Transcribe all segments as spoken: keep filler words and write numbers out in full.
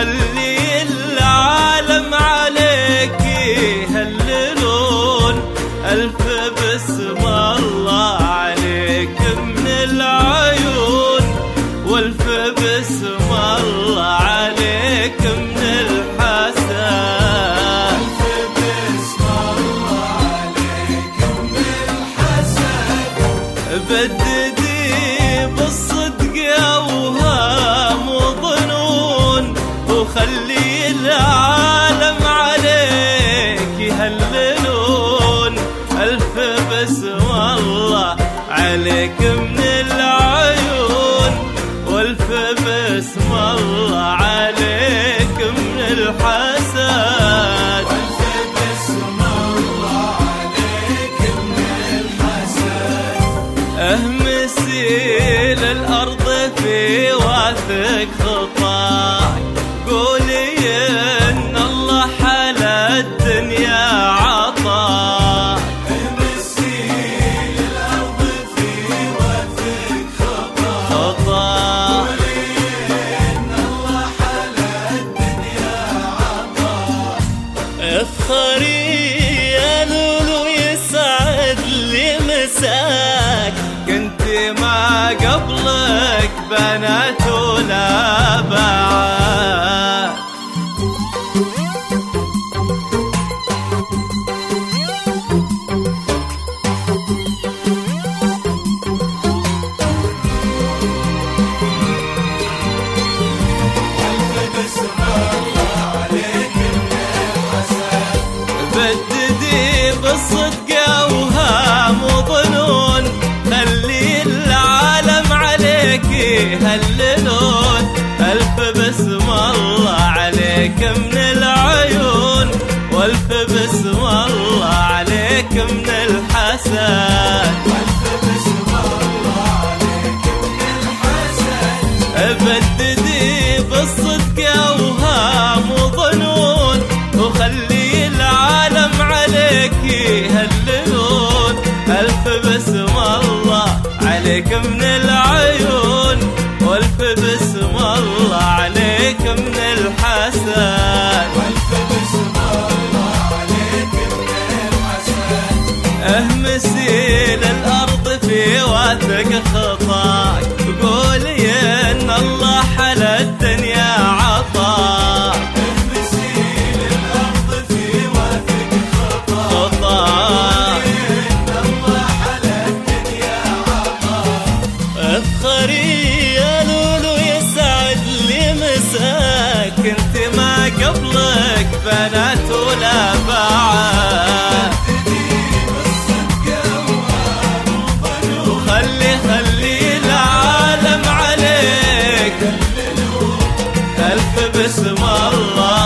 وخلي العالم عليك يهللون. ألف بسم الله عليك من العيون، والف بسم الله عليك من الحسن. ألف بسم الله عليك من الحسن. بددي بالصدق أوهام وظنون، وخلي العالم عليك يهللون. ألف بسم الله عليك من العيون، والف بسم الله عليك من الحسد. والف بسم الله عليك من الحسد. اهمسي للأرض في واثق خطاك، قولي إن الله حلا الدنيا عطاك. اهمسي للأرض في واثق خطاك، قولي إن الله حلا الدنيا عطاك. افخري يا لولو يسعد لي مساك، كنت ما قبلك بنات ولا بعد. ألف بسم الله عليك من الحسن. بددي بالصدق أوهام وظنون، خلي العالم عليك يهللون. ألف بسم الله عليك من العيون، والف بسم الله عليك من الحسن. والف بسم الله عليك من الحسن. بددي بالصدق أوهام وظنون، وخلي العالم عليك يهللون. ألف بسم الله عليك من العيون، والف بسم الله عليك من الحسن. والف بسم الله عليك من الحسن. اهمسي للأرض في واثق خطاك، قولي إن الله حلا الدنيا عطاك. اهمسي للأرض في واثق خطاك، خطاك إن الله حلا الدنيا عطاك. افخري يا لولو يسعد لي مساك، كنت ما قبلك بنات ولا بعد. بالصدق أوهام وظنون، وخلي خلي العالم عليك ألف بسم الله،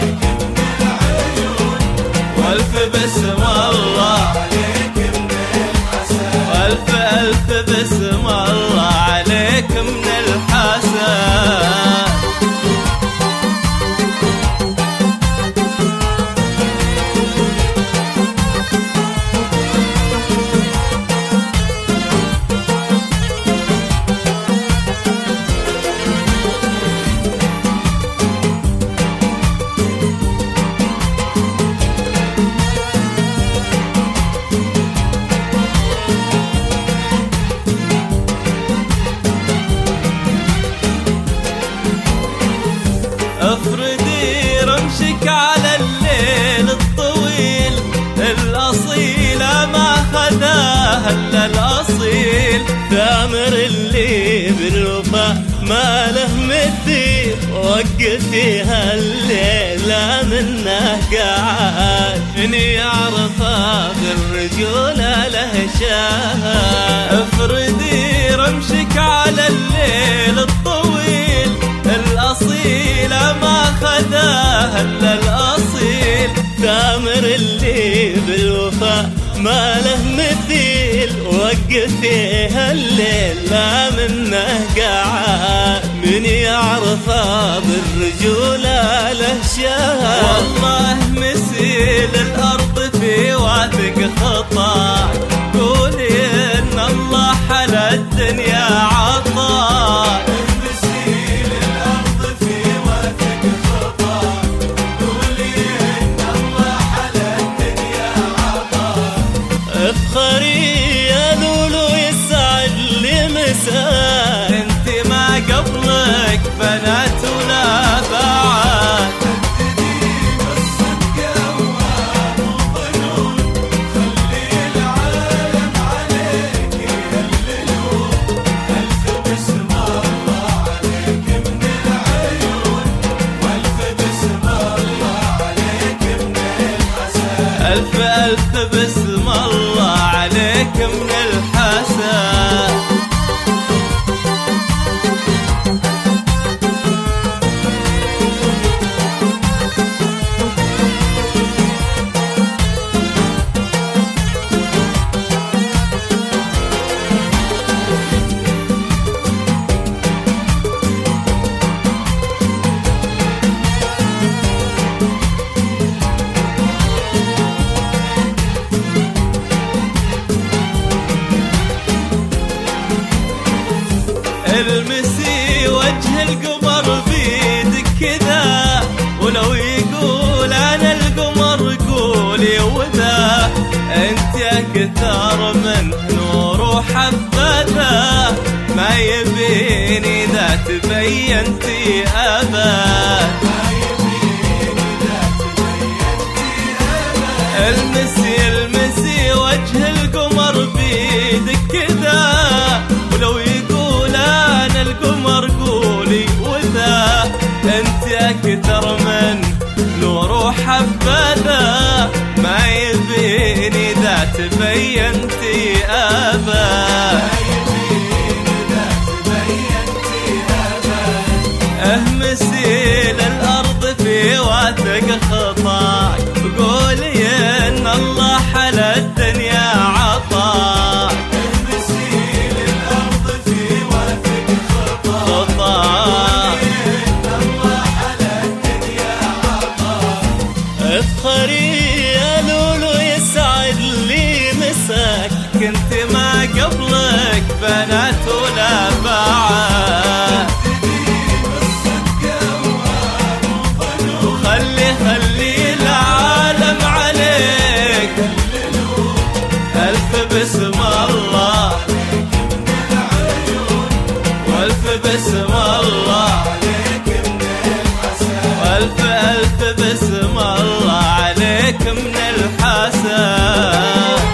والف بسم الله، عليك من الحسن. والف ألف بسم الله عليك من الحسن. افردي رمشك على الليل الطويل، الأصيلة ما خذاها إلا الأصيل. ثامر اللي بالوفا ما له مثيل، وقفيها الليلة منه قاعد. إني يعرف بالرجولة له شاهد. افردي رمشك على الليل الطويل، الأصيلة ما خذاها إلا الأصيل. ثامر اللي بالوفا ما له مثيل، وقفيها الليل لا منه قاعد. من يعرفه بالرجولة له شاهد. والله مسيل الأرض في واثق خطاك، قولي إن الله حلا الدنيا عطاك. مسيل الأرض في واثق ألف ألف بسم الله عليك من الحسن. المسي وجه القمر بيدك كذا، ولو يقول انا القمر قولي وذا، انت اكثر من نور وحبذا، ما يبيني ذا تبينتي ابد. المسي المسي وجه القمر بيدك كذا، ولو يقول انا القمر قولي وذا، انت اكثر من نور وحبذا، ما يبيني ذا تبينتي ابد. اهمسي للارض في وثق خطاك، وقولي ان الله حلى الدنيا عطاك. اهمسي للأرض في وثق خطاك، خطاك ان الله حلى الدنيا عطاك. افخري يا لولو يسعد لي مساك، كنت ما قبلك بنات ولا بعد. خلي خلي العالم عليك، ألف بسم الله وألف بسم الله، وألف ألف بسم الله عليك من الحسن.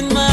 ما